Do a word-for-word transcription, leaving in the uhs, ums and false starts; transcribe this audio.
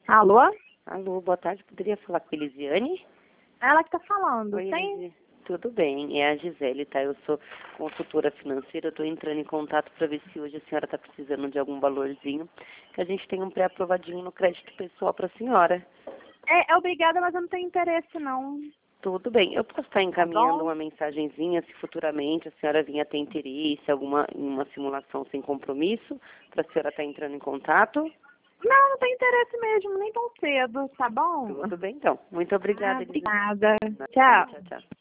Alô? Alô, boa tarde. Poderia falar com a Elisiane? Ela que tá falando. Oi, Tem? Elisiane. Tudo bem, é a Gisele, tá? Eu sou consultora financeira, eu estou entrando em contato para ver se hoje a senhora está precisando de algum valorzinho, que a gente tem um pré-aprovadinho no crédito pessoal para a senhora. É, é obrigada, mas eu não tenho interesse, não. Tudo bem, eu posso estar encaminhando bom. uma mensagenzinha se futuramente a senhora vinha ter interesse alguma, em uma simulação sem compromisso, para a senhora estar entrando em contato? Não, não tenho interesse mesmo, nem tão cedo, tá bom? Tudo bem, então. Muito obrigada, Ah, Elisiane. obrigada. Tchau, Tchau. tchau.